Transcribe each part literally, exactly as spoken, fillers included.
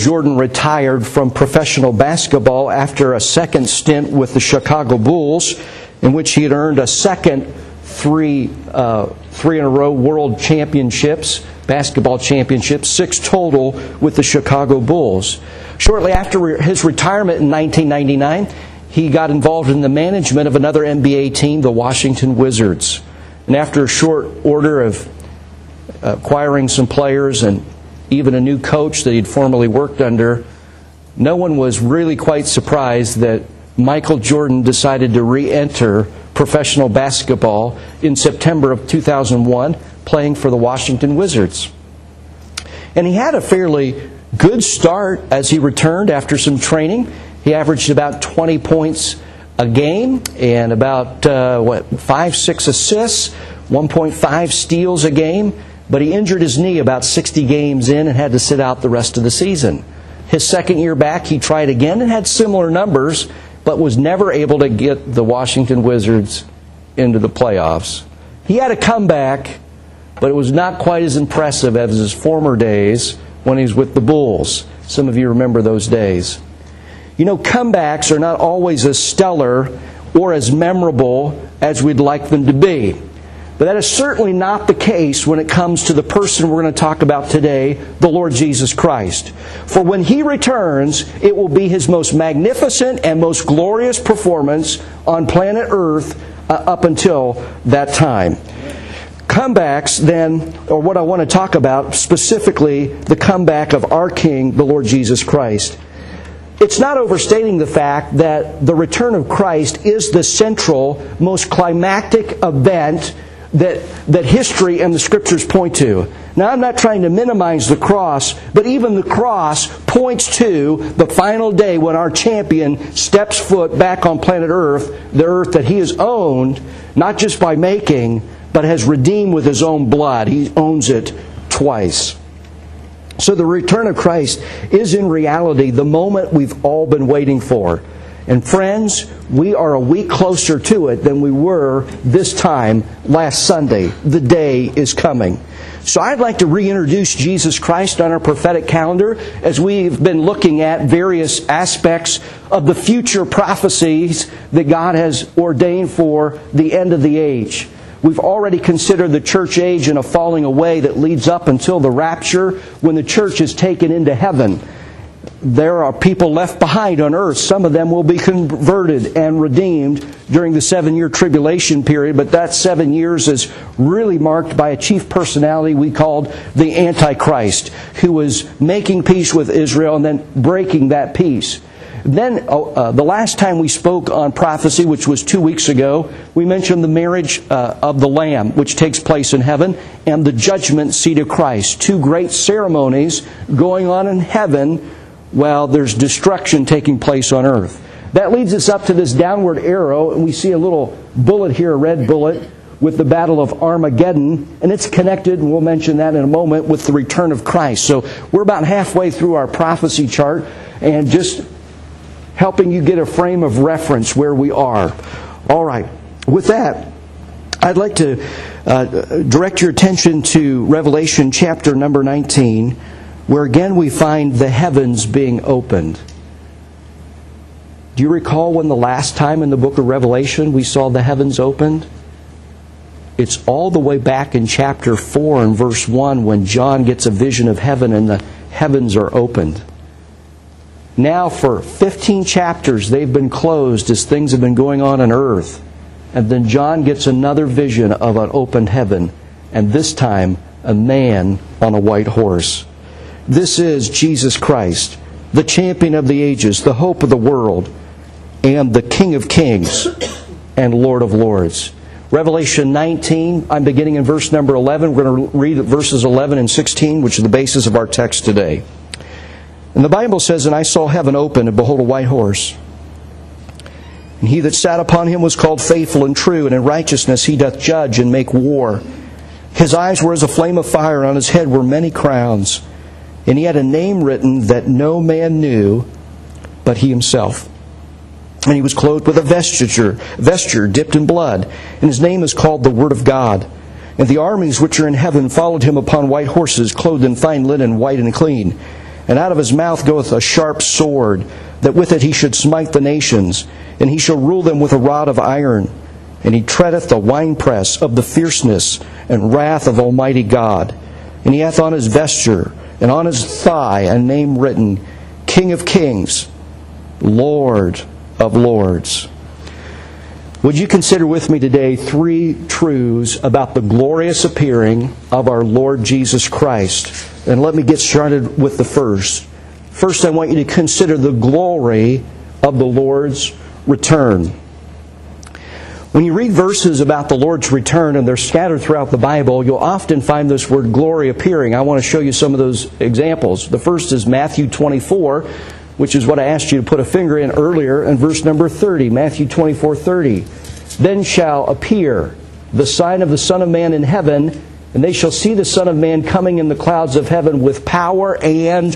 Jordan retired from professional basketball after a second stint with the Chicago Bulls, in which he had earned a second three, uh, three in a row world championships, basketball championships, six total with the Chicago Bulls. Shortly after his retirement in nineteen ninety-nine, he got involved in the management of another N B A team, the Washington Wizards. And after a short order of acquiring some players and even a new coach that he'd formerly worked under, no one was really quite surprised that Michael Jordan decided to re-enter professional basketball in September of two thousand one, playing for the Washington Wizards. And he had a fairly good start as he returned after some training. He averaged about twenty points a game and about uh, what five, six assists, one point five steals a game. But he injured his knee about sixty games in and had to sit out the rest of the season. His second year back, he tried again and had similar numbers, but was never able to get the Washington Wizards into the playoffs. He had a comeback, but it was not quite as impressive as his former days when he was with the Bulls. Some of you remember those days. You know, comebacks are not always as stellar or as memorable as we'd like them to be. But that is certainly not the case when it comes to the person we're going to talk about today, the Lord Jesus Christ. For when He returns, it will be His most magnificent and most glorious performance on planet Earth uh, up until that time. Comebacks, then, or what I want to talk about, specifically the comeback of our King, the Lord Jesus Christ. It's not overstating the fact that the return of Christ is the central, most climactic event that that history and the Scriptures point to. Now, I'm not trying to minimize the cross, but even the cross points to the final day when our champion steps foot back on planet Earth, the earth that He has owned, not just by making, but has redeemed with His own blood. He owns it twice. So the return of Christ is in reality the moment we've all been waiting for. And friends, we are a week closer to it than we were this time last Sunday. The day is coming. So I'd like to reintroduce Jesus Christ on our prophetic calendar as we've been looking at various aspects of the future prophecies that God has ordained for the end of the age. We've already considered the church age and a falling away that leads up until the rapture when the church is taken into heaven. There are people left behind on earth. Some of them will be converted and redeemed during the seven-year tribulation period, but that seven years is really marked by a chief personality we called the Antichrist, who was making peace with Israel and then breaking that peace. Then, uh, the last time we spoke on prophecy, which was two weeks ago, we mentioned the marriage uh, of the Lamb, which takes place in heaven, and the judgment seat of Christ. Two great ceremonies going on in heaven while there's destruction taking place on earth. That leads us up to this downward arrow, and we see a little bullet here, a red bullet, with the Battle of Armageddon, and it's connected, and we'll mention that in a moment, with the return of Christ. So we're about halfway through our prophecy chart, and just helping you get a frame of reference where we are. All right. With that, I'd like to uh, direct your attention to Revelation chapter number nineteen, where again we find the heavens being opened. Do you recall when the last time in the book of Revelation we saw the heavens opened? It's all the way back in chapter four and verse one when John gets a vision of heaven and the heavens are opened. Now for fifteen chapters they've been closed as things have been going on on earth. And then John gets another vision of an opened heaven, and this time a man on a white horse. This is Jesus Christ, the champion of the ages, the hope of the world, and the King of kings and Lord of lords. Revelation nineteen, I'm beginning in verse number eleven. We're going to read verses eleven and sixteen, which are the basis of our text today. And the Bible says, "And I saw heaven open, and behold, a white horse. And he that sat upon him was called Faithful and True, and in righteousness he doth judge and make war. His eyes were as a flame of fire, and on his head were many crowns. And he had a name written that no man knew but he himself. And he was clothed with a vesture, vesture dipped in blood, and his name is called the Word of God. And the armies which are in heaven followed him upon white horses, clothed in fine linen, white and clean. And out of his mouth goeth a sharp sword, that with it he should smite the nations, and he shall rule them with a rod of iron. And he treadeth the winepress of the fierceness and wrath of Almighty God. And he hath on his vesture and on his thigh a name written, King of Kings, Lord of Lords. Would you consider with me today three truths about the glorious appearing of our Lord Jesus Christ? And let me get started with the first. First, I want you to consider the glory of the Lord's return. When you read verses about the Lord's return, and they're scattered throughout the Bible, you'll often find this word glory appearing. I want to show you some of those examples. The first is Matthew twenty-four, which is what I asked you to put a finger in earlier, in verse number thirty. Matthew twenty-four thirty. Then shall appear the sign of the Son of Man in heaven, and they shall see the Son of Man coming in the clouds of heaven with power and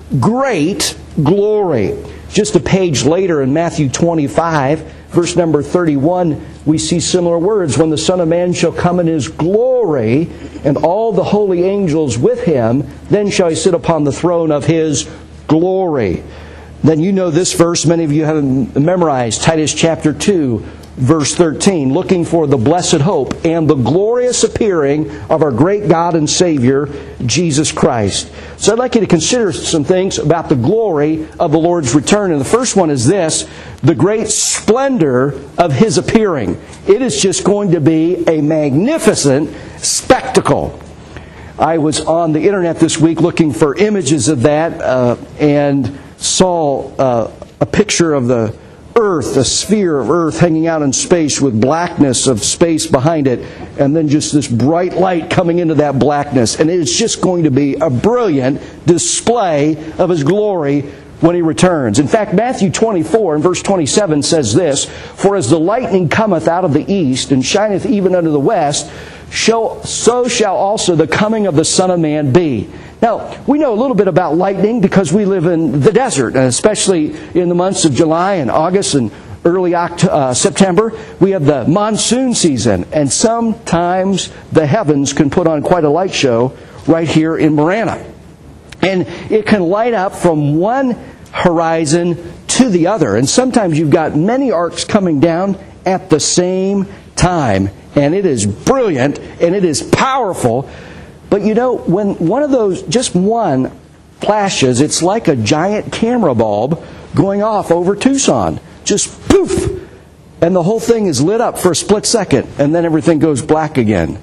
great glory. Just a page later in Matthew twenty-five, verse number thirty-one, we see similar words. When the Son of Man shall come in His glory, and all the holy angels with Him, then shall He sit upon the throne of His glory. Then you know this verse, many of you have memorized, Titus chapter two, verse thirteen, looking for the blessed hope and the glorious appearing of our great God and Savior, Jesus Christ. So I'd like you to consider some things about the glory of the Lord's return. And the first one is this, the great splendor of His appearing. It is just going to be a magnificent spectacle. I was on the internet this week looking for images of that uh, and saw uh, a picture of the Earth, a sphere of Earth hanging out in space with blackness of space behind it, and then just this bright light coming into that blackness. And it's just going to be a brilliant display of His glory when He returns. In fact, Matthew twenty-four and verse twenty-seven says this, For as the lightning cometh out of the east, and shineth even unto the west, so shall also the coming of the Son of Man be. Now, we know a little bit about lightning because we live in the desert, and especially in the months of July and August and early October, uh, September, we have the monsoon season, and sometimes the heavens can put on quite a light show right here in Marana. And it can light up from one horizon to the other, and sometimes you've got many arcs coming down at the same time, and it is brilliant, and it is powerful. But you know, when one of those, just one, flashes, it's like a giant camera bulb going off over Tucson. Just poof! And the whole thing is lit up for a split second, and then everything goes black again.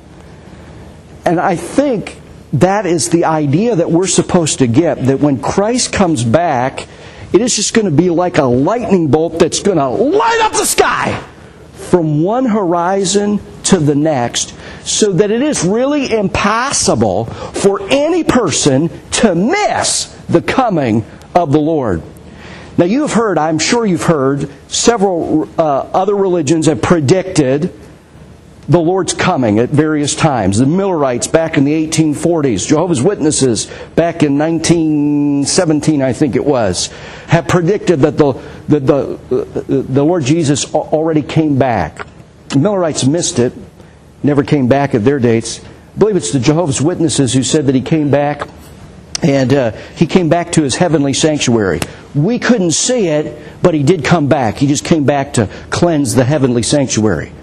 And I think that is the idea that we're supposed to get, that when Christ comes back, it is just going to be like a lightning bolt that's going to light up the sky from one horizon to the next, so that it is really impossible for any person to miss the coming of the Lord. Now you have heard, I'm sure you've heard, several uh, other religions have predicted the Lord's coming at various times. The Millerites back in the eighteen forties, Jehovah's Witnesses back in nineteen seventeen, I think it was, have predicted that the, that the, the, the Lord Jesus already came back. The Millerites missed it, never came back at their dates. I believe it's the Jehovah's Witnesses who said that He came back, and uh, He came back to His heavenly sanctuary. We couldn't see it, but He did come back. He just came back to cleanse the heavenly sanctuary.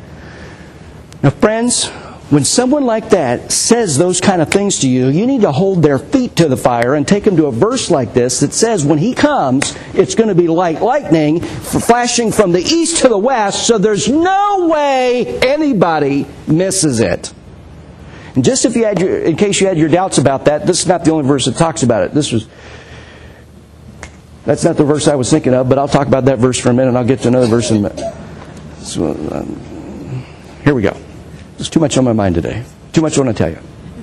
Now, friends, when someone like that says those kind of things to you, you need to hold their feet to the fire and take them to a verse like this that says when He comes, it's going to be like lightning flashing from the east to the west, so there's no way anybody misses it. And just if you had your, in case you had your doubts about that, this is not the only verse that talks about it. This was, that's not the verse I was thinking of, but I'll talk about that verse for a minute, and I'll get to another verse in a minute. So, um, here we go. There's too much on my mind today. Too much I want to tell you.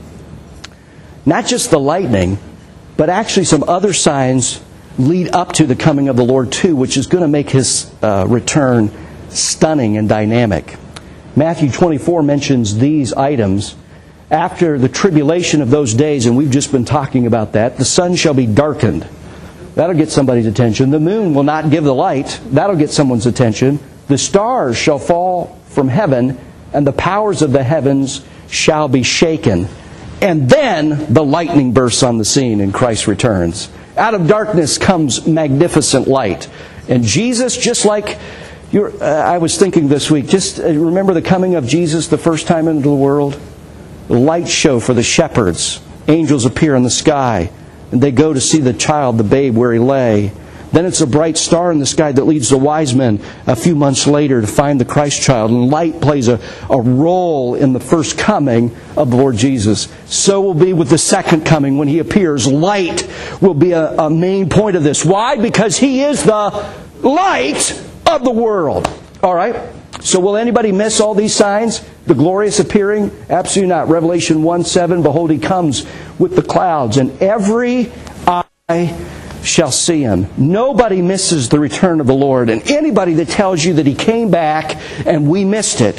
Not just the lightning, but actually some other signs lead up to the coming of the Lord too, which is going to make His uh, return stunning and dynamic. Matthew twenty-four mentions these items. After the tribulation of those days, and we've just been talking about that, the sun shall be darkened. That'll get somebody's attention. The moon will not give the light. That'll get someone's attention. The stars shall fall from heaven, and the powers of the heavens shall be shaken. And then the lightning bursts on the scene and Christ returns. Out of darkness comes magnificent light. And Jesus, just like you're, uh, I was thinking this week, just uh, remember the coming of Jesus the first time into the world? The light show for the shepherds. Angels appear in the sky, and they go to see the child, the babe, where he lay. Then it's a bright star in the sky that leads the wise men a few months later to find the Christ child. And light plays a, a role in the first coming of the Lord Jesus. So will be with the second coming when He appears. Light will be a, a main point of this. Why? Because He is the light of the world. All right? So will anybody miss all these signs? The glorious appearing? Absolutely not. Revelation one seven, behold, He comes with the clouds, and every eye shall see Him. Nobody misses the return of the Lord. And anybody that tells you that He came back and we missed it.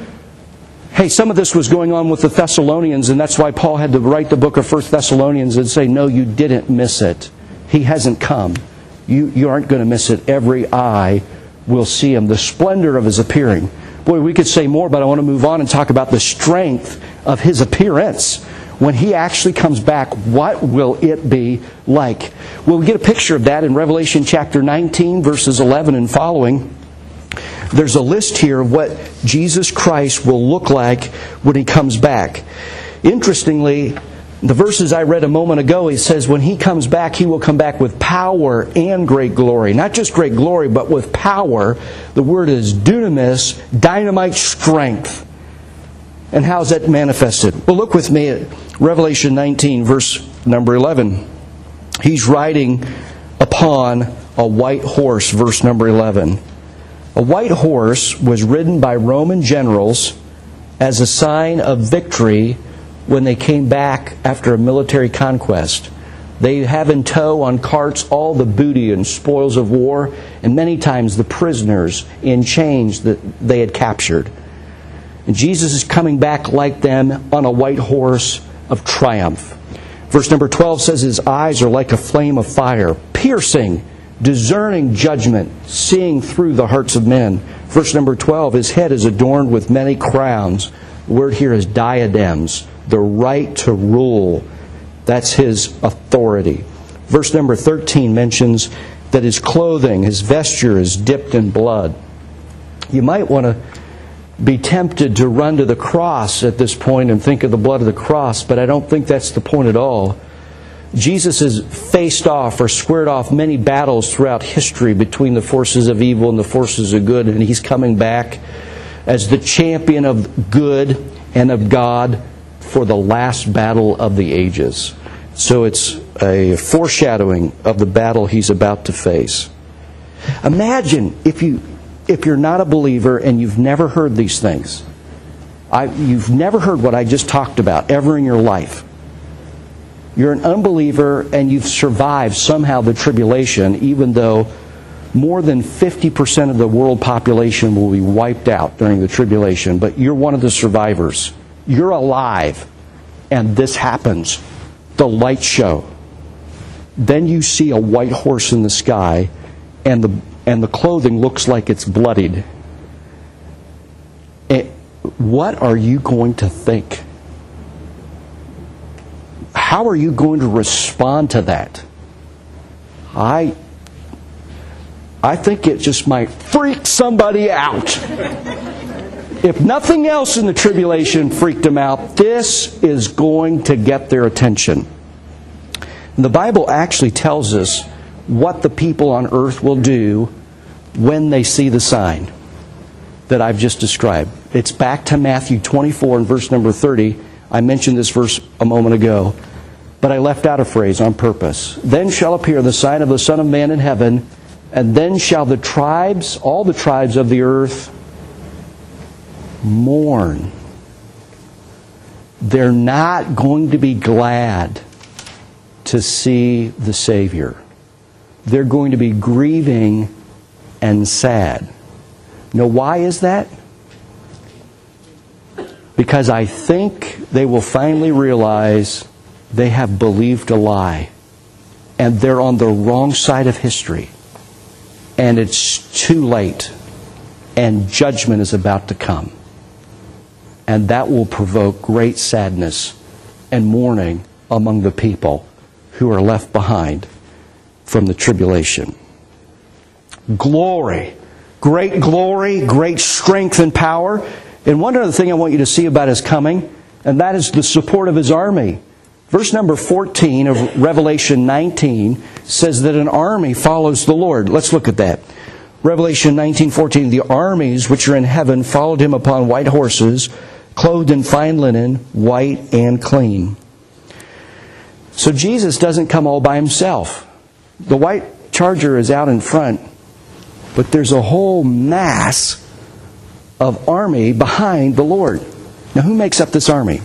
Hey, some of this was going on with the Thessalonians, and that's why Paul had to write the book of First Thessalonians and say, no, you didn't miss it. He hasn't come. You, you aren't going to miss it. Every eye will see Him. The splendor of His appearing. Boy, we could say more, but I want to move on and talk about the strength of His appearance. When He actually comes back, what will it be like? Well, we get a picture of that in Revelation chapter nineteen, verses eleven and following. There's a list here of what Jesus Christ will look like when He comes back. Interestingly, the verses I read a moment ago, it says when He comes back, He will come back with power and great glory. Not just great glory, but with power. The word is dunamis, dynamite strength. And how is that manifested? Well, look with me at Revelation nineteen, verse number eleven. He's riding upon a white horse, verse number eleven. A white horse was ridden by Roman generals as a sign of victory when they came back after a military conquest. They have in tow on carts all the booty and spoils of war, and many times the prisoners in chains that they had captured. And Jesus is coming back like them on a white horse of triumph. Verse number twelve says His eyes are like a flame of fire, piercing, discerning judgment, seeing through the hearts of men. Verse number twelve, His head is adorned with many crowns. The word here is diadems, the right to rule. That's His authority. Verse number thirteen mentions that His clothing, His vesture is dipped in blood. You might want to be tempted to run to the cross at this point and think of the blood of the cross, but I don't think that's the point at all. Jesus has faced off or squared off many battles throughout history between the forces of evil and the forces of good, and He's coming back as the champion of good and of God for the last battle of the ages. So it's a foreshadowing of the battle He's about to face. Imagine if you If you're not a believer and you've never heard these things, I, you've never heard what I just talked about ever in your life. You're an unbeliever and you've survived somehow the tribulation, even though more than fifty percent of the world population will be wiped out during the tribulation, but you're one of the survivors. You're alive, and this happens. The light show. Then you see a white horse in the sky, and the and the clothing looks like it's bloodied. It, what are you going to think? How are you going to respond to that? I, I think it just might freak somebody out. If nothing else in the tribulation freaked them out, this is going to get their attention. And the Bible actually tells us what the people on earth will do when they see the sign that I've just described. It's back to Matthew twenty-four and verse number thirty. I mentioned this verse a moment ago, but I left out a phrase on purpose. Then shall appear the sign of the Son of Man in heaven, and then shall the tribes, all the tribes of the earth, mourn. They're not going to be glad to see the Savior. They're going to be grieving and sad. Now, why is that? Because I think they will finally realize they have believed a lie. And they're on the wrong side of history. And it's too late. And judgment is about to come. And that will provoke great sadness and mourning among the people who are left behind. from the tribulation. Glory. Great glory, great strength and power. And one other thing I want you to see about His coming, and that is the support of His army. Verse number fourteen of Revelation nineteen says that an army follows the Lord. Let's look at that. Revelation nineteen fourteen, the armies which are in heaven followed Him upon white horses, clothed in fine linen, white and clean. So Jesus doesn't come all by Himself. The white charger is out in front, but there's a whole mass of army behind the Lord. Now, who makes up this army?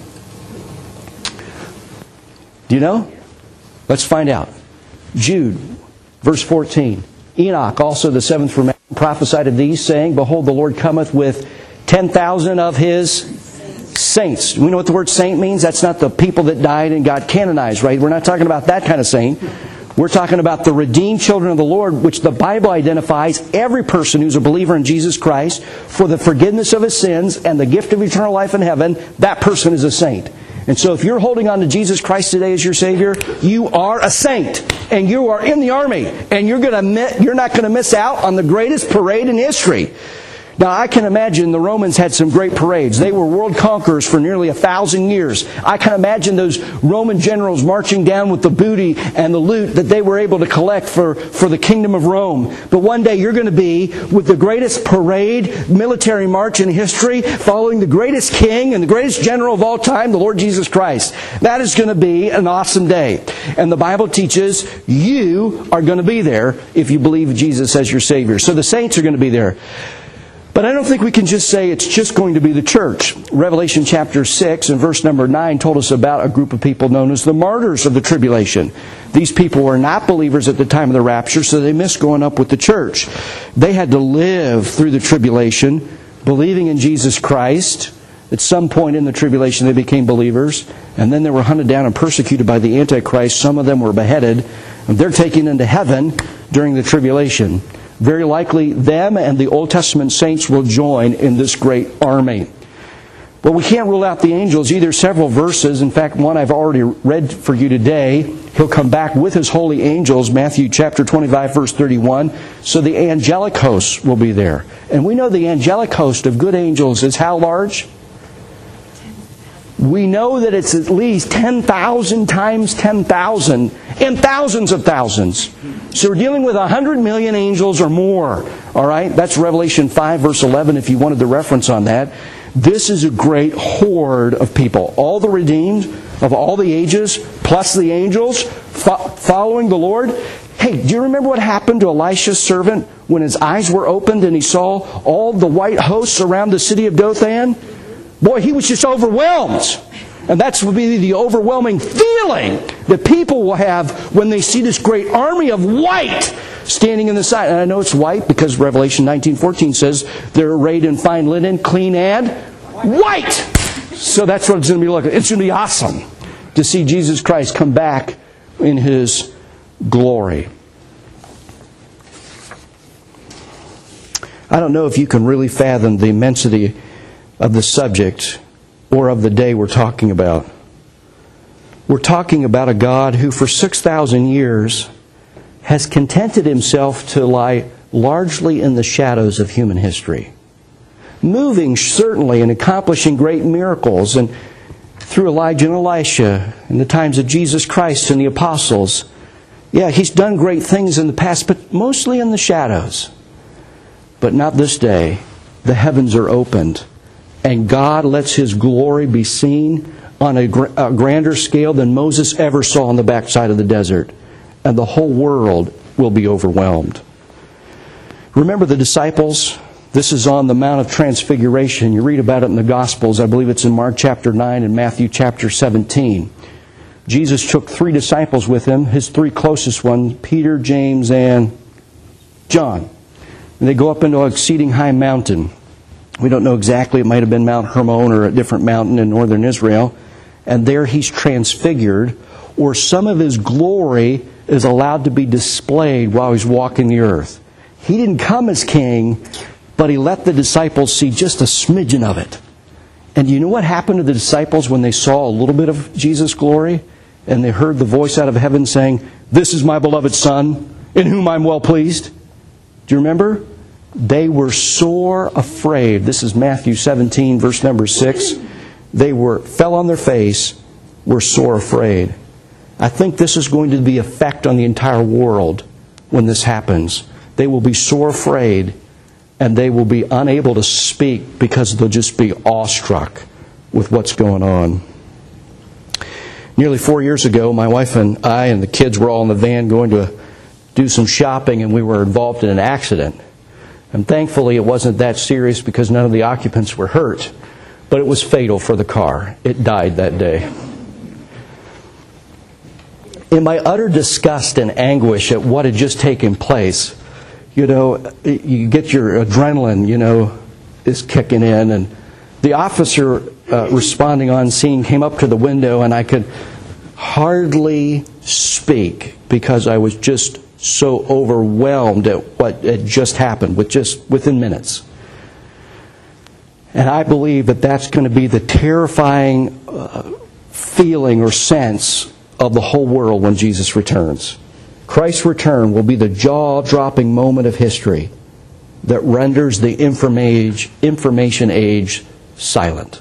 Do you know? Let's find out. Jude, verse fourteen. Enoch, also the seventh from Adam, prophesied of these, saying, Behold, the Lord cometh with ten thousand of His saints. We know what the word saint means? That's not the people that died and got canonized, right? We're not talking about that kind of saint. We're talking about the redeemed children of the Lord, which the Bible identifies every person who's a believer in Jesus Christ for the forgiveness of his sins and the gift of eternal life in heaven. That person is a saint. And so if you're holding on to Jesus Christ today as your Savior, you are a saint. And you are in the army. And you're going to you're not going to miss out on the greatest parade in history. Now, I can imagine the Romans had some great parades. They were world conquerors for nearly a thousand years. I can imagine those Roman generals marching down with the booty and the loot that they were able to collect for, for the kingdom of Rome. But one day you're going to be with the greatest parade, military march in history, following the greatest king and the greatest general of all time, the Lord Jesus Christ. That is going to be an awesome day. And the Bible teaches you are going to be there if you believe Jesus as your Savior. So the saints are going to be there. But I don't think we can just say it's just going to be the church. Revelation chapter six and verse number nine told us about a group of people known as the martyrs of the tribulation. These people were not believers at the time of the rapture, so they missed going up with the church. They had to live through the tribulation, believing in Jesus Christ. At some point in the tribulation they became believers, and then they were hunted down and persecuted by the Antichrist. Some of them were beheaded, and they're taken into heaven during the tribulation. Very likely them and the Old Testament saints will join in this great army. But we can't rule out the angels either. Several verses, in fact one I've already read for you today. He'll come back with His holy angels, Matthew chapter twenty-five verse thirty-one. So the angelic hosts will be there. And we know the angelic host of good angels is how large? We know that it's at least ten thousand times ten thousand and thousands of thousands. So we're dealing with one hundred million angels or more. All right? That's Revelation five verse eleven if you wanted the reference on that. This is a great horde of people. All the redeemed of all the ages, plus the angels, fo- following the Lord. Hey, do you remember what happened to Elisha's servant when his eyes were opened and he saw all the white hosts around the city of Dothan? Boy, he was just overwhelmed. And that's will be the overwhelming feeling that people will have when they see this great army of white standing in the side. And I know it's white because Revelation nineteen fourteen says they're arrayed in fine linen, clean and white. So that's what it's going to be like. It's going to be awesome to see Jesus Christ come back in His glory. I don't know if you can really fathom the immensity of the subject or of the day we're talking about. We're talking about a God who for six thousand years has contented Himself to lie largely in the shadows of human history. Moving certainly and accomplishing great miracles, and through Elijah and Elisha in the times of Jesus Christ and the apostles. Yeah, He's done great things in the past, but mostly in the shadows. But not this day. The heavens are opened, and God lets His glory be seen on a, gr- a grander scale than Moses ever saw on the backside of the desert. And the whole world will be overwhelmed. Remember the disciples? This is on the Mount of Transfiguration. You read about it in the Gospels. I believe it's in Mark chapter nine and Matthew chapter seventeen. Jesus took three disciples with Him, His three closest ones, Peter, James, and John. And they go up into an exceeding high mountain. We don't know exactly. It might have been Mount Hermon or a different mountain in northern Israel. And there He's transfigured, or some of His glory is allowed to be displayed while He's walking the earth. He didn't come as king, but He let the disciples see just a smidgen of it. And you know what happened to the disciples when they saw a little bit of Jesus' glory? and they heard the voice out of heaven saying, "This is my beloved Son, in whom I'm well pleased." Do you remember? They were sore afraid. This is Matthew seventeen, verse number six. They were fell on their face, were sore afraid. I think this is going to be an effect on the entire world when this happens. They will be sore afraid, and they will be unable to speak because they'll just be awestruck with what's going on. Nearly four years ago, my wife and I and the kids were all in the van going to do some shopping, and we were involved in an accident. And thankfully it wasn't that serious because none of the occupants were hurt. But it was fatal for the car. It died that day. In my utter disgust and anguish at what had just taken place, you know, you get your adrenaline, you know, is kicking in. And the officer uh, responding on scene came up to the window, and I could hardly speak because I was just so overwhelmed at what had just happened with just within minutes. And I believe that that's going to be the terrifying uh, feeling or sense of the whole world when Jesus returns. Christ's return will be the jaw-dropping moment of history that renders the information age silent.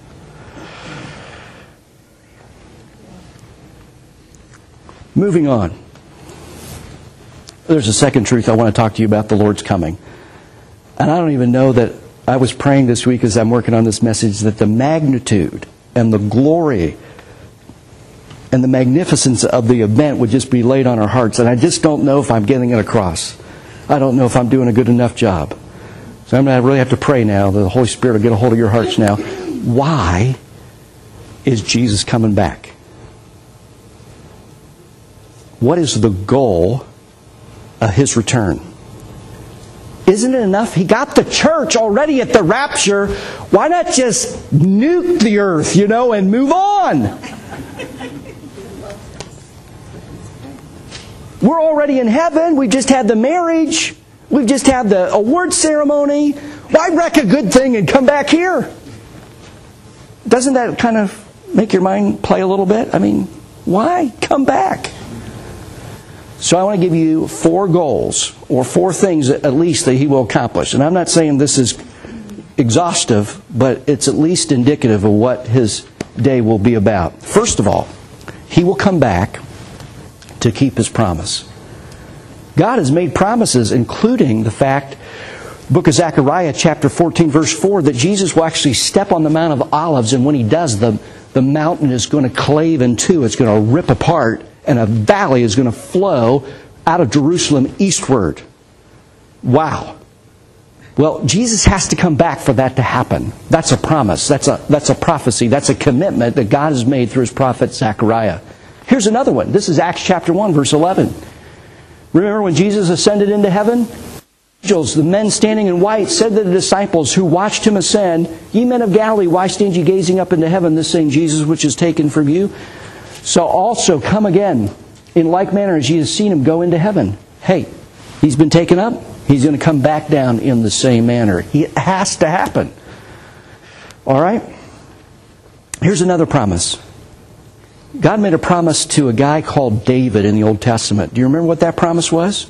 Moving on. There's a second truth I want to talk to you about: the Lord's coming. And I don't even know that I was praying this week as I'm working on this message that the magnitude and the glory and the magnificence of the event would just be laid on our hearts. And I just don't know if I'm getting it across. I don't know if I'm doing a good enough job. So I'm going to really have to pray now that the Holy Spirit will get a hold of your hearts now. Why is Jesus coming back? What is the goal of His return? Isn't it enough? He got the church already at the rapture. Why not just nuke the earth, you know, and move on? We're already in heaven. We just had the marriage. We've just had the award ceremony. Why wreck a good thing and come back here? Doesn't that kind of make your mind play a little bit? I mean, why come back? So I want to give you four goals, or four things at least that He will accomplish. And I'm not saying this is exhaustive, but it's at least indicative of what His day will be about. First of all, He will come back to keep His promise. God has made promises, including the fact, book of Zechariah, chapter fourteen, verse four, that Jesus will actually step on the Mount of Olives, and when He does, the, the mountain is going to clave in two. It's going to rip apart, and a valley is going to flow out of Jerusalem eastward. Wow. Well, Jesus has to come back for that to happen. That's a promise. That's a, that's a prophecy. That's a commitment that God has made through His prophet Zechariah. Here's another one. This is Acts chapter one, verse eleven. Remember when Jesus ascended into heaven? Angels, the men standing in white, said to the disciples who watched Him ascend, "Ye men of Galilee, why stand ye gazing up into heaven, this same Jesus which is taken from you? So also come again, in like manner as ye have seen Him go into heaven." Hey, He's been taken up. He's going to come back down in the same manner. It has to happen. All right? Here's another promise. God made a promise to a guy called David in the Old Testament. Do you remember what that promise was?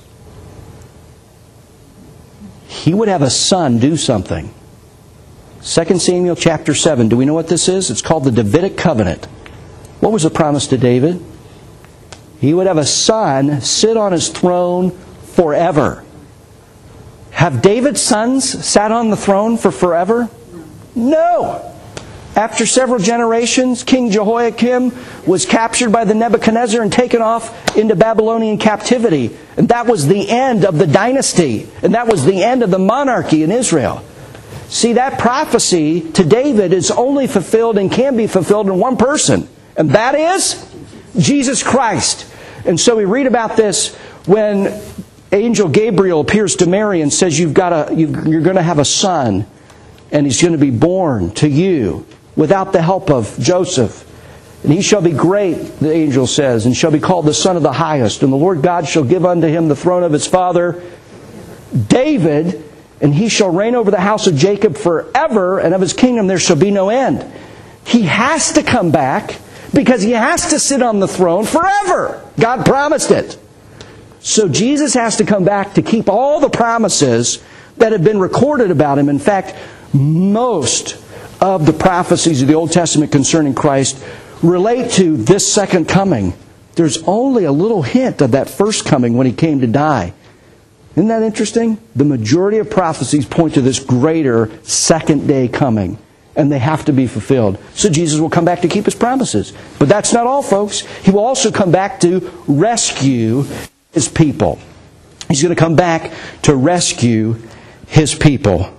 He would have a son do something. Second Samuel chapter seven. Do we know what this is? It's called the Davidic Covenant. What was the promise to David? He would have a son sit on his throne forever. Have David's sons sat on the throne for forever? No. After several generations, King Jehoiakim was captured by the Nebuchadnezzar and taken off into Babylonian captivity. And that was the end of the dynasty. And that was the end of the monarchy in Israel. See, that prophecy to David is only fulfilled and can be fulfilled in one person. And that is Jesus Christ. And so we read about this when Angel Gabriel appears to Mary and says, You've got a, you're going to have a son, and he's going to be born to you without the help of Joseph. And he shall be great, the angel says, and shall be called the Son of the Highest. And the Lord God shall give unto him the throne of his father David, and he shall reign over the house of Jacob forever, and of his kingdom there shall be no end. He has to come back because He has to sit on the throne forever. God promised it. So Jesus has to come back to keep all the promises that have been recorded about Him. In fact, most of the prophecies of the Old Testament concerning Christ relate to this second coming. There's only a little hint of that first coming when He came to die. Isn't that interesting? The majority of prophecies point to this greater second day coming, and they have to be fulfilled. So Jesus will come back to keep His promises. But that's not all, folks. He will also come back to rescue His people. He's going to come back to rescue His people.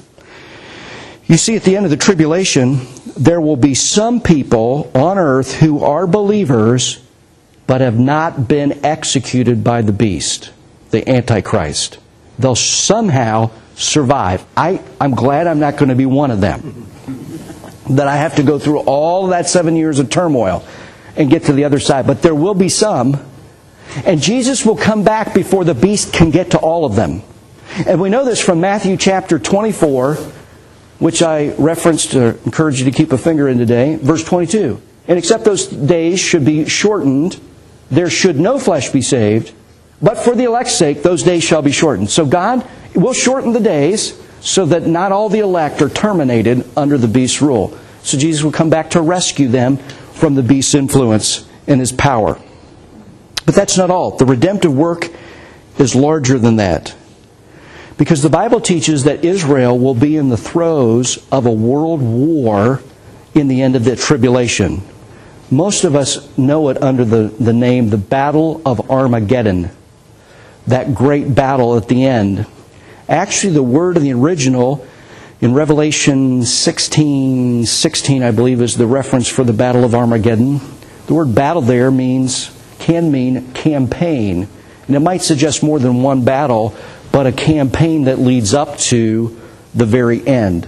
You see, at the end of the tribulation, there will be some people on earth who are believers but have not been executed by the beast, the Antichrist. They'll somehow survive. I, I'm glad I'm not going to be one of them. That I have to go through all of that seven years of turmoil and get to the other side. But there will be some. And Jesus will come back before the beast can get to all of them. And we know this from Matthew chapter twenty-four, which I referenced to encourage you to keep a finger in today. Verse twenty-two. And except those days should be shortened, there should no flesh be saved. But for the elect's sake, those days shall be shortened. So God will shorten the days so that not all the elect are terminated under the beast's rule. So Jesus will come back to rescue them from the beast's influence and his power. But that's not all. The redemptive work is larger than that. Because the Bible teaches that Israel will be in the throes of a world war in the end of the tribulation. Most of us know it under the, the name the Battle of Armageddon. That great battle at the end. Actually, the word in the original, in Revelation sixteen sixteen, I believe, is the reference for the Battle of Armageddon. The word battle there means, can mean campaign. And it might suggest more than one battle, but a campaign that leads up to the very end.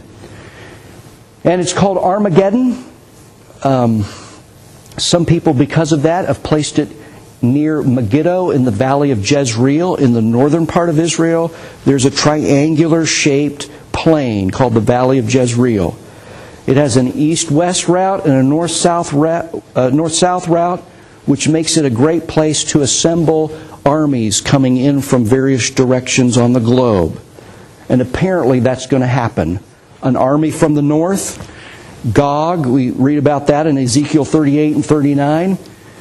And it's called Armageddon. Um, some people, because of that, have placed it near Megiddo in the valley of Jezreel in the northern part of Israel. There's a triangular-shaped plain called the Valley of Jezreel. It has an east-west route and a north-south route, uh, north-south route, which makes it a great place to assemble armies coming in from various directions on the globe. And apparently that's going to happen. An army from the north, Gog, we read about that in Ezekiel thirty-eight and thirty-nine.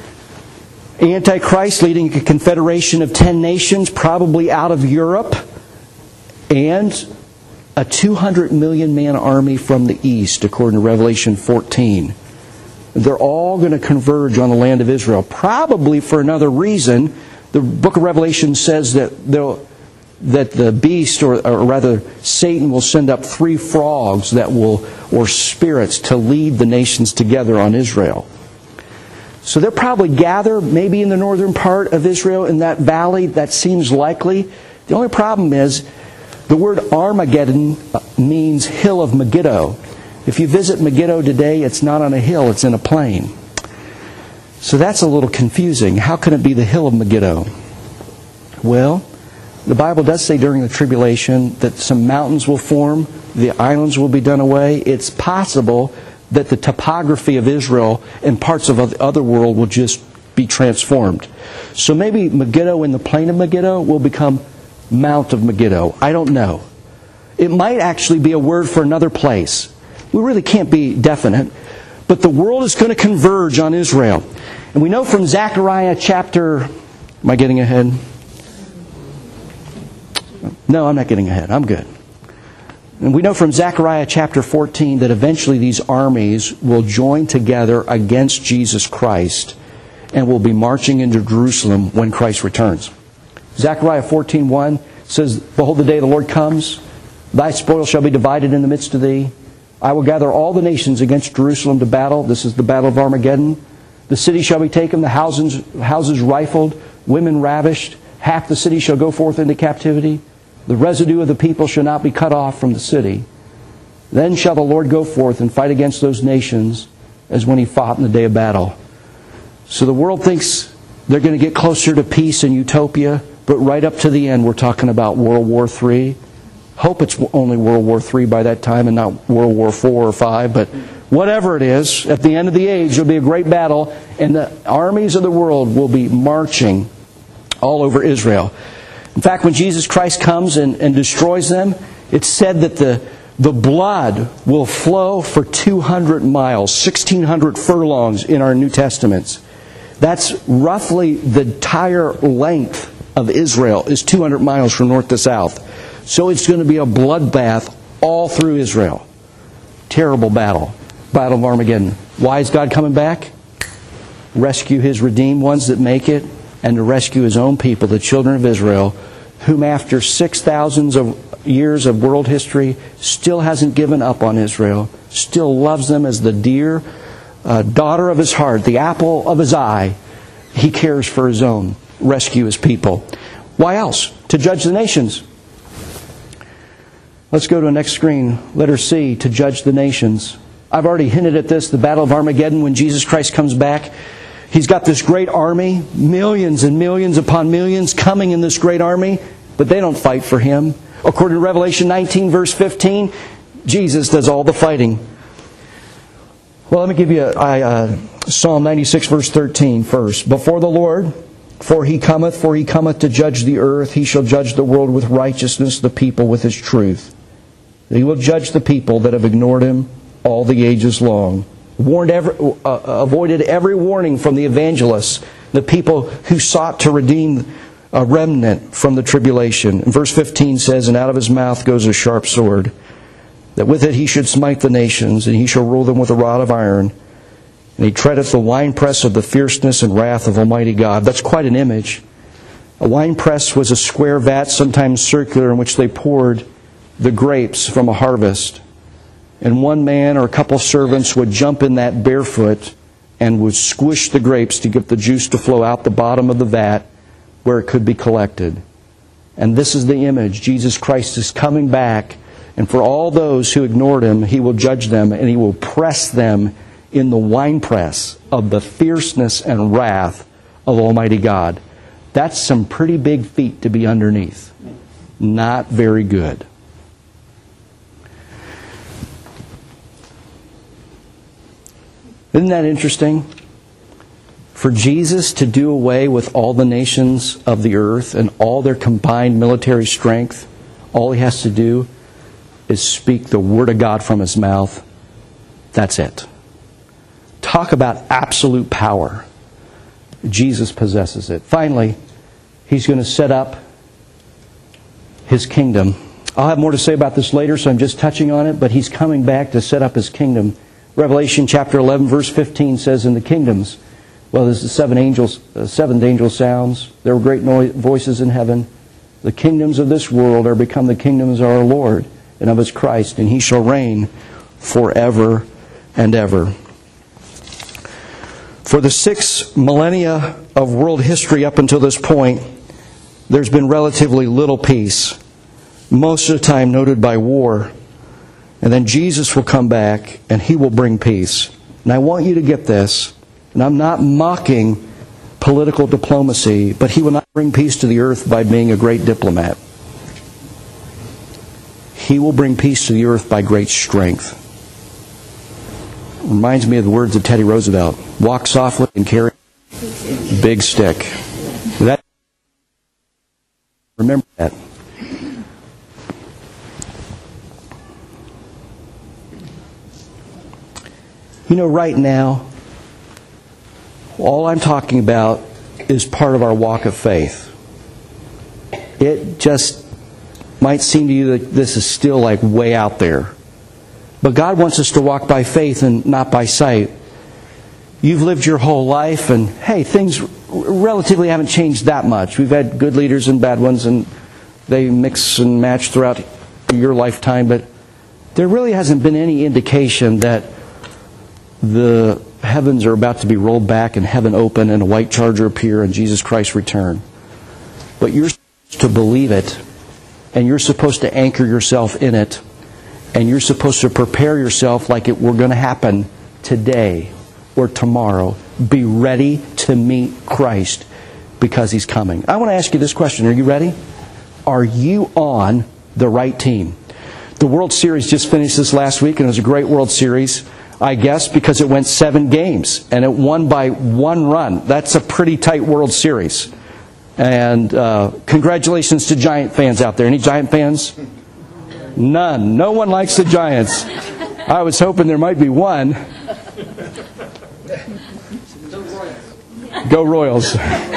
Antichrist leading a confederation of ten nations, probably out of Europe. And a two hundred million man army from the east, according to Revelation fourteen. They're all going to converge on the land of Israel, probably for another reason. The book of Revelation says that they'll, that the beast, or, or rather Satan, will send up three frogs that will, or spirits, to lead the nations together on Israel. So they'll probably gather maybe in the northern part of Israel in that valley. That seems likely. The only problem is the word Armageddon means hill of Megiddo. If you visit Megiddo today, it's not on a hill, it's in a plain. So that's a little confusing. How can it be the hill of Megiddo? Well, the Bible does say during the tribulation that some mountains will form, the islands will be done away. It's possible that the topography of Israel and parts of the other world will just be transformed. So maybe Megiddo and the plain of Megiddo will become Mount of Megiddo. I don't know. It might actually be a word for another place. We really can't be definite. But the world is going to converge on Israel. And we know from Zechariah chapter... Am I getting ahead? No, I'm not getting ahead. I'm good. And we know from Zechariah chapter fourteen that eventually these armies will join together against Jesus Christ and will be marching into Jerusalem when Christ returns. Zechariah fourteen one says, "Behold, the day of the Lord comes. Thy spoil shall be divided in the midst of thee. I will gather all the nations against Jerusalem to battle." This is the battle of Armageddon. "The city shall be taken, the houses, houses rifled, women ravished. Half the city shall go forth into captivity. The residue of the people shall not be cut off from the city. Then shall the Lord go forth and fight against those nations as when He fought in the day of battle." So the world thinks they're going to get closer to peace and utopia, but right up to the end we're talking about World War Three. Hope it's only World War Three by that time and not World War Four or Five, but whatever it is, at the end of the age, there'll be a great battle, and the armies of the world will be marching all over Israel. In fact, when Jesus Christ comes and, and destroys them, it's said that the, the blood will flow for two hundred miles, sixteen hundred furlongs in our New Testaments. That's roughly the entire length of Israel is two hundred miles from north to south. So it's going to be a bloodbath all through Israel. Terrible battle. Battle of Armageddon. Why is God coming back? Rescue His redeemed ones that make it, and to rescue His own people, the children of Israel, whom after six thousand of years of world history still hasn't given up on Israel, still loves them as the dear uh, daughter of His heart, the apple of His eye. He cares for His own. Rescue His people. Why else? To judge the nations. Let's go to the next screen. Letter C, to judge the nations. I've already hinted at this, the Battle of Armageddon, when Jesus Christ comes back. He's got this great army, millions and millions upon millions coming in this great army, but they don't fight for Him. According to Revelation nineteen, verse fifteen, Jesus does all the fighting. Well, let me give you a, uh, Psalm ninety-six, verse thirteen first. Before the Lord, for He cometh, for He cometh to judge the earth. He shall judge the world with righteousness, the people with His truth. He will judge the people that have ignored Him all the ages long. Warned every, uh, avoided every warning from the evangelists, the people who sought to redeem a remnant from the tribulation. And verse fifteen says, and out of His mouth goes a sharp sword, that with it He should smite the nations, and He shall rule them with a rod of iron. And He treadeth the winepress of the fierceness and wrath of Almighty God. That's quite an image. A winepress was a square vat, sometimes circular, in which they poured the grapes from a harvest. And one man or a couple servants would jump in that barefoot and would squish the grapes to get the juice to flow out the bottom of the vat where it could be collected. And this is the image. Jesus Christ is coming back, and for all those who ignored Him, He will judge them, and He will press them in the winepress of the fierceness and wrath of Almighty God. That's some pretty big feat to be underneath. Not very good. Isn't that interesting? For Jesus to do away with all the nations of the earth and all their combined military strength, all He has to do is speak the Word of God from His mouth. That's it. Talk about absolute power. Jesus possesses it. Finally, He's going to set up His kingdom. I'll have more to say about this later, so I'm just touching on it, but He's coming back to set up His kingdom. Revelation chapter eleven, verse fifteen says, in the kingdoms, well, there's the seven angels, uh, seventh angel sounds. There were great no- voices in heaven. The kingdoms of this world are become the kingdoms of our Lord and of His Christ, and He shall reign forever and ever. For the six millennia of world history up until this point, there's been relatively little peace, most of the time noted by war. And then Jesus will come back, and He will bring peace. And I want you to get this, and I'm not mocking political diplomacy, but He will not bring peace to the earth by being a great diplomat. He will bring peace to the earth by great strength. Reminds me of the words of Teddy Roosevelt. Walk softly and carry a big stick. That, remember that. You know, right now, all I'm talking about is part of our walk of faith. It just might seem to you that this is still like way out there. But God wants us to walk by faith and not by sight. You've lived your whole life, and hey, things relatively haven't changed that much. We've had good leaders and bad ones, and they mix and match throughout your lifetime, but there really hasn't been any indication that the heavens are about to be rolled back and heaven open and a white charger appear and Jesus Christ return. But you're supposed to believe it, and you're supposed to anchor yourself in it, and you're supposed to prepare yourself like it were going to happen today or tomorrow. Be ready to meet Christ because He's coming. I want to ask you this question. Are you ready? Are you on the right team? The World Series just finished this last week, and it was a great World Series. I guess, because it went seven games and it won by one run. That's a pretty tight World Series. And uh, congratulations to Giant fans out there. Any Giant fans? None. No one likes the Giants. I was hoping there might be one. Go Royals.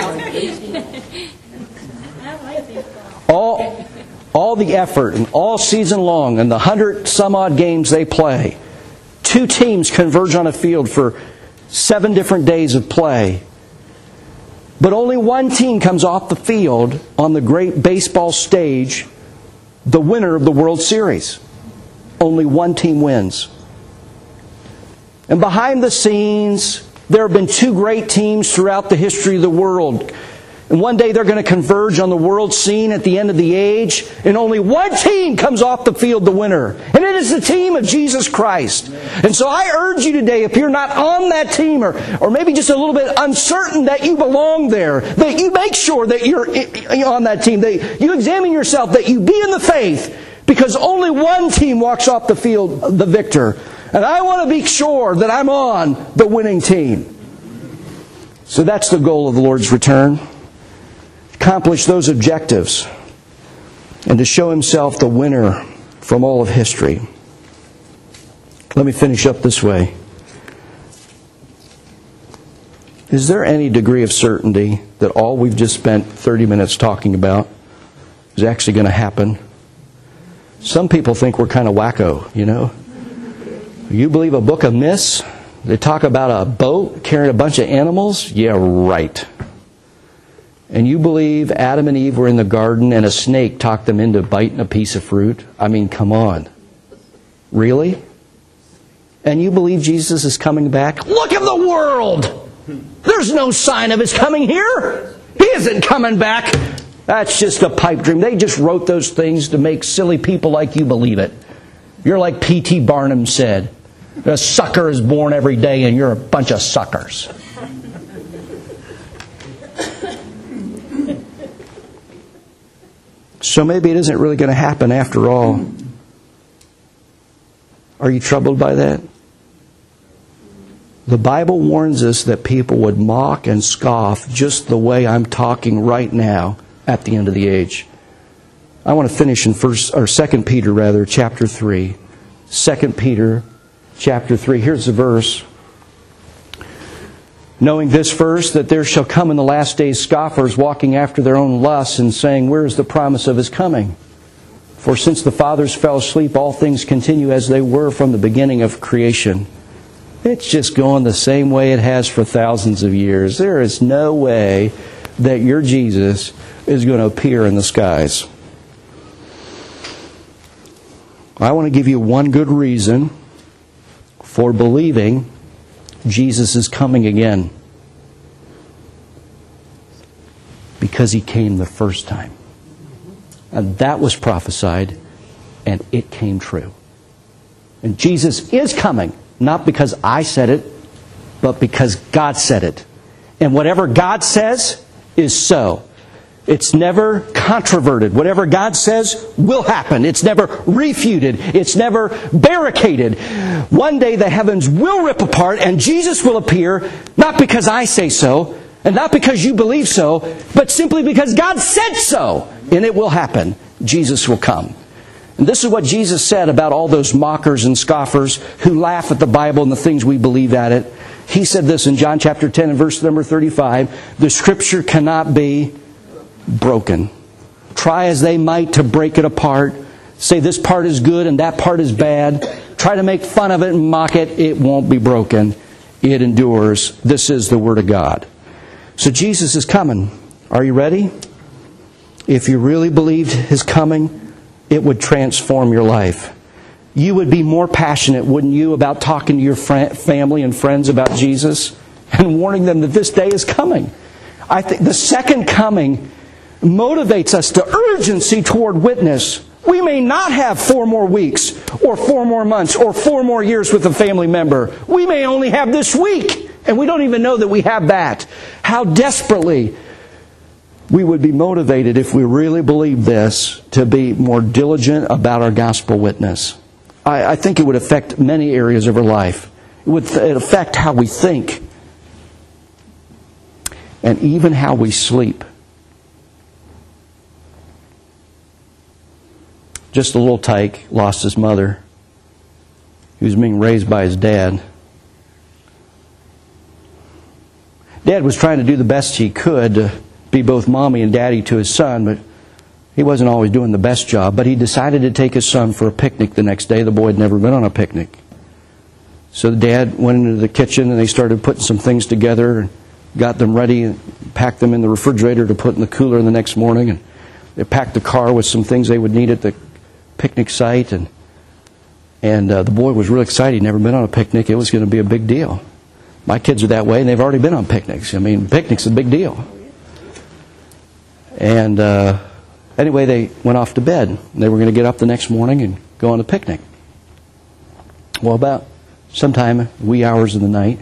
All, all the effort and all season long and the hundred some odd games they play, two teams converge on a field for seven different days of play. But only one team comes off the field on the great baseball stage, the winner of the World Series. Only one team wins. And behind the scenes, there have been two great teams throughout the history of the world. And one day they're going to converge on the world scene at the end of the age, and only one team comes off the field the winner. And it is the team of Jesus Christ. And so I urge you today, if you're not on that team, or, or maybe just a little bit uncertain that you belong there, that you make sure that you're on that team, that you examine yourself, that you be in the faith, because only one team walks off the field the victor. And I want to be sure that I'm on the winning team. So that's the goal of the Lord's return. Accomplish those objectives and to show Himself the winner from all of history. Let me finish up this way. Is there any degree of certainty that all we've just spent thirty minutes talking about is actually going to happen? Some people think we're kind of wacko, you know. You believe a book of myths? They talk about a boat carrying a bunch of animals? Yeah, right. And you believe Adam and Eve were in the garden and a snake talked them into biting a piece of fruit? I mean, come on. Really? And you believe Jesus is coming back? Look at the world! There's no sign of His coming here. He isn't coming back. That's just a pipe dream. They just wrote those things to make silly people like you believe it. You're like P T Barnum said. A sucker is born every day and you're a bunch of suckers. So maybe it isn't really going to happen after all. Are you troubled by that? The Bible warns us that people would mock and scoff just the way I'm talking right now at the end of the age. I want to finish in first or Second Peter rather, chapter three. Second Peter, chapter three. Here's the verse. Knowing this first, that there shall come in the last days scoffers, walking after their own lusts, and saying, where is the promise of His coming? For since the fathers fell asleep, all things continue as they were from the beginning of creation. It's just going the same way it has for thousands of years. There is no way that your Jesus is going to appear in the skies. I want to give you one good reason for believing Jesus is coming again. Because He came the first time. And that was prophesied, and it came true. And Jesus is coming, not because I said it, but because God said it. And whatever God says is so. It's never controverted. Whatever God says will happen. It's never refuted. It's never barricaded. One day the heavens will rip apart and Jesus will appear, not because I say so, and not because you believe so, but simply because God said so. And it will happen. Jesus will come. And this is what Jesus said about all those mockers and scoffers who laugh at the Bible and the things we believe at it. He said this in John chapter ten and verse number thirty-five. The Scripture cannot be broken. Try as they might to break it apart. Say this part is good and that part is bad. Try to make fun of it and mock it. It won't be broken. It endures. This is the Word of God. So Jesus is coming. Are you ready? If you really believed His coming, it would transform your life. You would be more passionate, wouldn't you, about talking to your friend, family and friends about Jesus and warning them that this day is coming. I think the second coming motivates us to urgency toward witness. We may not have four more weeks or four more months or four more years with a family member. We may only have this week, and we don't even know that we have that. How desperately we would be motivated if we really believed this to be more diligent about our gospel witness. I, I think it would affect many areas of our life. It would affect how we think. And even how we sleep. Just a little tyke lost his mother. He was being raised by his dad. Dad was trying to do the best he could to be both mommy and daddy to his son, but he wasn't always doing the best job. But he decided to take his son for a picnic the next day. The boy had never been on a picnic. So the dad went into the kitchen and they started putting some things together and got them ready and packed them in the refrigerator to put in the cooler the next morning. And they packed the car with some things they would need at the picnic site. And and uh, the boy was really excited. He'd never been on a picnic. It was going to be a big deal. My kids are that way, and they've already been on picnics. I mean, picnic's a big deal. And uh, anyway, they went off to bed. They were going to get up the next morning and go on a picnic. Well, about sometime wee hours of the night,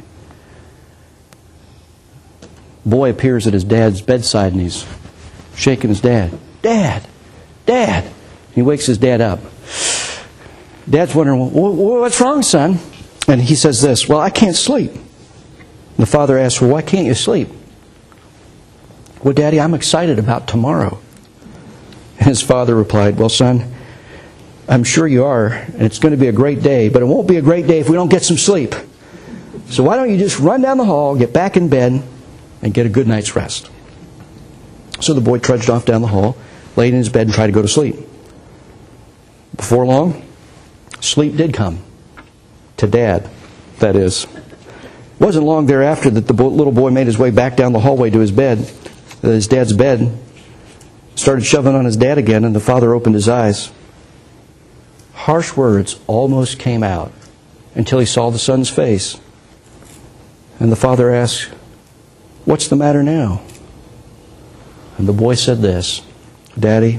boy appears at his dad's bedside, and he's shaking his dad. Dad! Dad! He wakes his dad up. Dad's wondering, what's wrong, son? And he says this, well, I can't sleep. The father asks, well, why can't you sleep? Well, Daddy, I'm excited about tomorrow. And his father replied, well, son, I'm sure you are, and it's going to be a great day, but it won't be a great day if we don't get some sleep. So why don't you just run down the hall, get back in bed, and get a good night's rest? So the boy trudged off down the hall, laid in his bed, and tried to go to sleep. Before long, sleep did come. To Dad, that is. It wasn't long thereafter that the little boy made his way back down the hallway to his bed, his dad's bed, started shoving on his dad again, and the father opened his eyes. Harsh words almost came out until he saw the son's face. And the father asked, what's the matter now? And the boy said this, Daddy,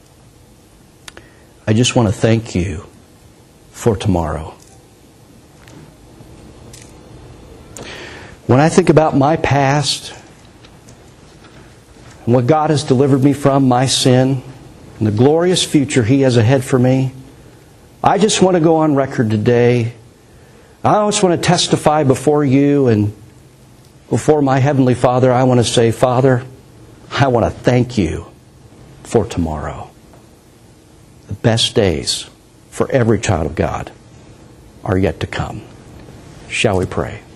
I just want to thank you for tomorrow. When I think about my past and what God has delivered me from, my sin, and the glorious future He has ahead for me, I just want to go on record today. I just want to testify before you and before my Heavenly Father. I want to say, Father, I want to thank you for tomorrow. The best days for every child of God are yet to come. Shall we pray?